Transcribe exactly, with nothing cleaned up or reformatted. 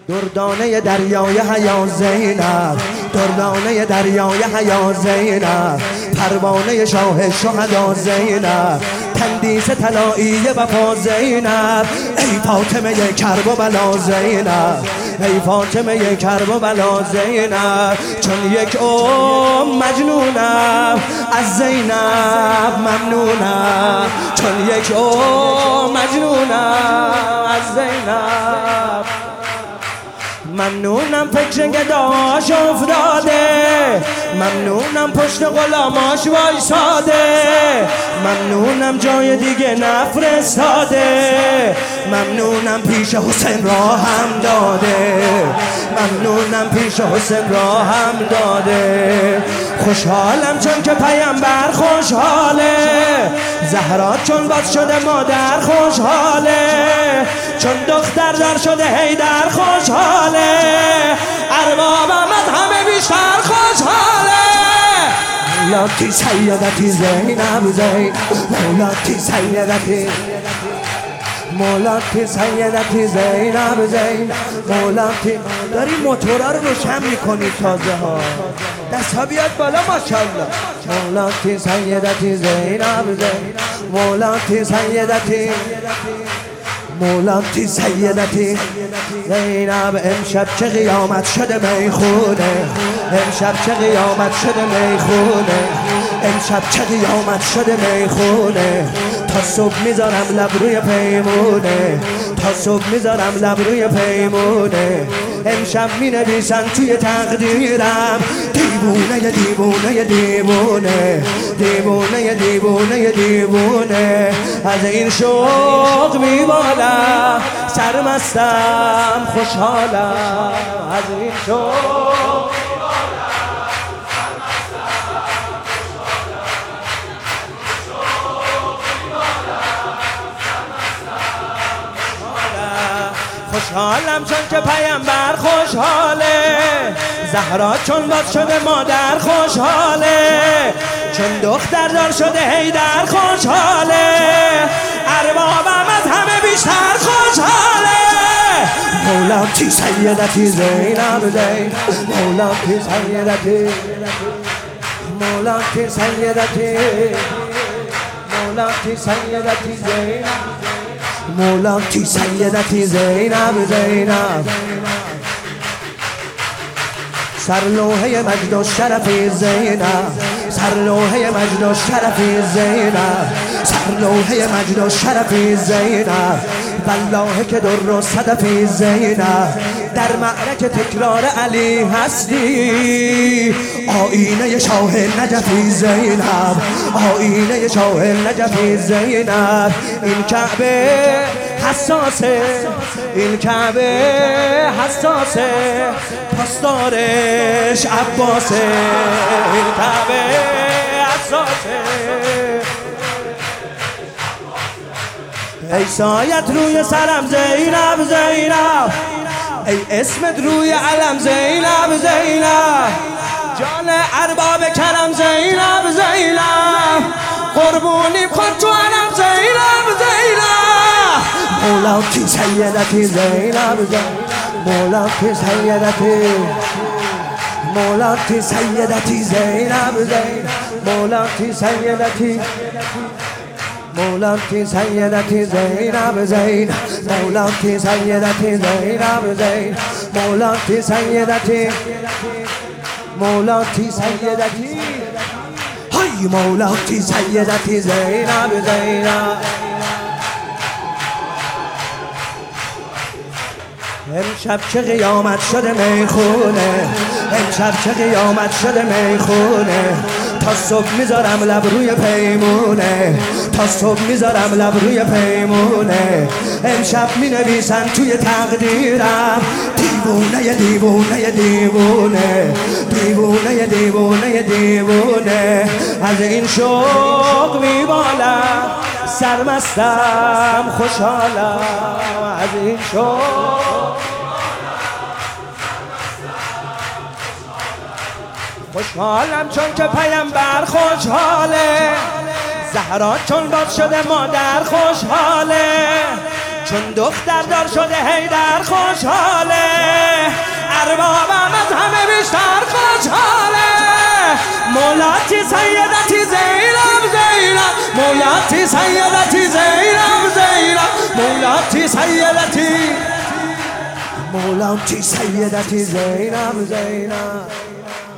دردانه دریای حیا زینب، دردانه دریای حیا زینب، پروانه شاه شهدا زینب، تندیس طلایی وفا زینب، ای فاطمه کرب و بلا زینب، ای فاطمه کرب و بلا زینب. چون یک ام مجنونم از زینب ممنونم، چون یک ام مجنونم از زینب ممنونم. فکر گداش افتاده، ممنونم پشت غلاماش وایساده، ممنونم جای دیگه نفرستاده، ممنونم پیش حسین را هم داده، ممنونم پیش حسین را هم داده. خوشحالم چون که پیامبر خوشحاله، زهرا چون باز شده مادر خوشحاله، چون دختر دار شده حیدر خوشحاله، اربابم از همه بیشتر خوشحاله. مولاتی سیدتی زینب زین، مولاتی سیدتی، مولاتی سیدتی زینب زین، مولاتی. داری موتورا رو روشن میکنی تازه ها، دست ها بیاد بالا ماشاءالله. مولاتی سیدتی زینب زین، مولاتی سیدتی، مولاتی سیدتی زینب. امشب چه قیامت شده میخونه، امشب چه قیامت شده میخونه، امشب چه قیامت شده میخونه. تا صبح میذارم لب روی پیمونه، تا صبح میذارم لب روی پیمونه. امشب می نویسن توی تقدیرم، دیوونه دیوونه دیوونه، دیوونه دیوونه دیوونه. از این شوق میبالم سرمستم خوشحالم، از این شوق خوشحالم چون که پیامبر خوشحاله، زهرا چون باز شده مادر خوشحاله، چون دختر دار شده حیدر خوشحاله، اربابم از همه بیشتر خوشحاله. مولاتی سیدتی زینب زین، مولاتی سیدتی، مولاتی سیدتی، مولاتی سیدتی زینب، مولاتی سیدتی زینب زینب. سرلوحه مجد و شرفی زینب، سرلوحه مجد و شرفی زینب، سرلوحه مجد و شرفی زینب. والله که در و صدفی زینب، در معرکه تکرار علی هستی، آینه شاه نجفی زینب، آینه شاه نجفی زینب. این کعبه حساسه، این کعبه حساسه، پاسدارش عباسه، این کعبه حساسه. ای سایت روی سرم زینب زینب، ای اسمت روی علم زینب زینب، جان ارباب کرم زینب زینب، قربونی کن تو علم زینب زینب. مولاتی سیدتی زینب زینب، مولاتی سیدتی، مولاتی سیدتی زینب زینب، مولاتی سیدتی، مولاتی سیدتی زینب زین، مولاتی سیدتی زینب زین، مولاتی سیدتی، مولاتی سیدتی، های مولاتی سیدتی زینب زینب. امشب چه قیامت شده میخونه، امشب چه قیامت شده میخونه. تا صبح میذارم لب روی پیمونه، تا صبح میذارم لب روی پیمونه. امشب می نویسن توی تقدیرم، دیوونه دیوونه دیوونه، دیوونه دیوونه دیوونه. از این شوق میبالم سرمستم خوشحالم، از این شوق خوشحالم چون که پیامبر خوشحاله، زهرا چون باز شده مادر خوشحاله، چون دختر دار شده حیدر خوشحاله، مولاتی سیدتی زینب زینب مولاتی سیدتی زینب زینب مولاتی سیدتی مولاتی سیدتی زینب زینب